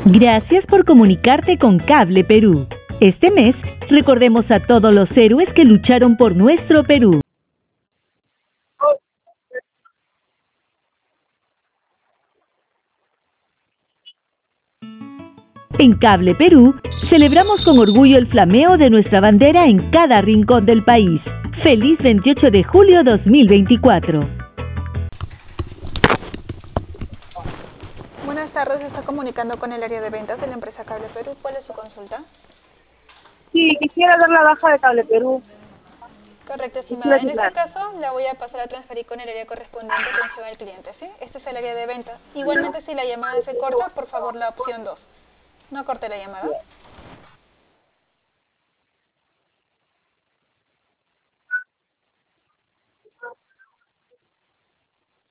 Gracias por comunicarte con Cable Perú. Este mes, recordemos a todos los héroes que lucharon por nuestro Perú. En Cable Perú, celebramos con orgullo el flameo de nuestra bandera en cada rincón del país. ¡Feliz 28 de julio 2024! Buenas tardes, se está comunicando con el área de ventas de la empresa Cable Perú. ¿Cuál es su consulta? Sí, quisiera dar la baja de Cable Perú. Correcto, estimada. En este caso, la voy a pasar a transferir con el área correspondiente a atención al cliente, ¿sí? Este es el área de ventas. Igualmente, si la llamada se corta, por favor, la opción 2. No corte la llamada.